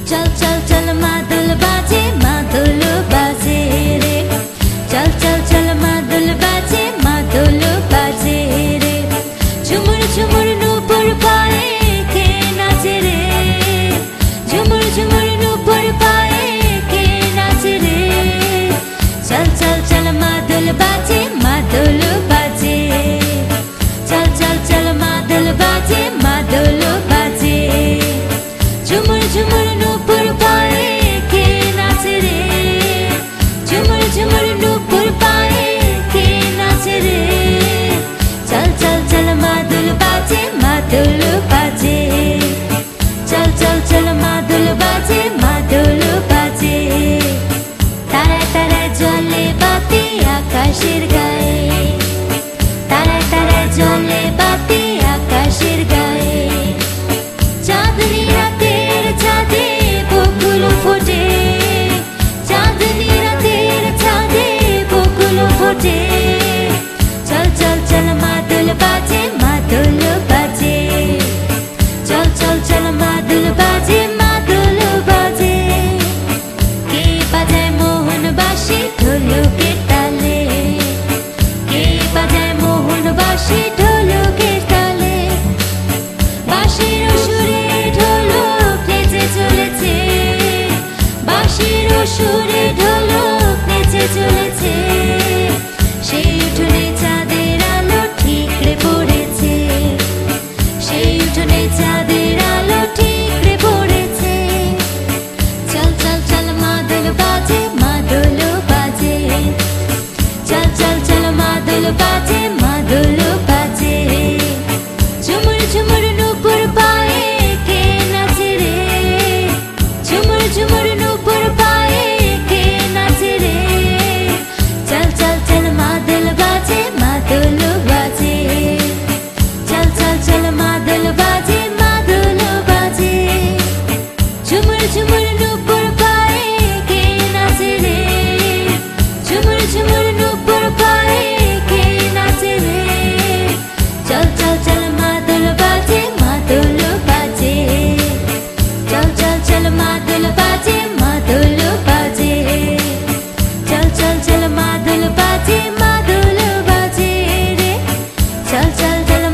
चल चल चल मादल बाजे रे चल चल चल मादल बाजे रे झुमुर झुमुर नूपुर पाए के नाचे रे झुमुर झुमुर नूपुर पाए के नाचे रे चल चल चल मादल बाजे चल चल चल मादल बाजे झुमुर झुमुर नूपुर पाए के नाचे रे झुमुर झुमुर नूपुर पाए के नाचे रे चल चल चल मादल बाजे चल चल चल मादल बाजे ताराय ताराय जले बाती आकाशेर गाये ताराय ताराय जले बाती आकाशेर गाये चाँदनी रातेर चाँदे बकुलो फोटे चाँदनी रातेर चाँदे बकुलो फोटे चल चल चल मादल बाजे चल चल चल मादल बाजे के बाजाय मोहन बाँशी ढोलके ताले के बाजाय मोहन बाँशी ढोलके ताले बाँशिर सुरे ढोलक नेচে চলেছে বাঁশির সুরে ঢোলক নেচে চলেছে সেই উঠোনে চাঁদের আলো ঠিকরে পড়েছে সেই উঠোনে চাঁদের আলো ঠিকরে পড়েছে চল চল চল মাদল বাজে চল চল চল মাদল বাজে ঝুমুর ঝুমুর নূপুর পায়ে কে নাচে রে ঝুমুর ঝুমুর নূপুর পায়ে কে নাচে রে চল চল চল মাদল বাজে চল চল চল মাদল বাজে ঝুমুর ঝুমুর নূপুর পায়ে কে নাচে রে ঝুমুর ঝুমুর নূপুর পায়ে কে নাচে রে চল চল চল মাদল বাজে চল চল চল মাদল বাজে চল চল চল মাদল বাজে রে চল চল চল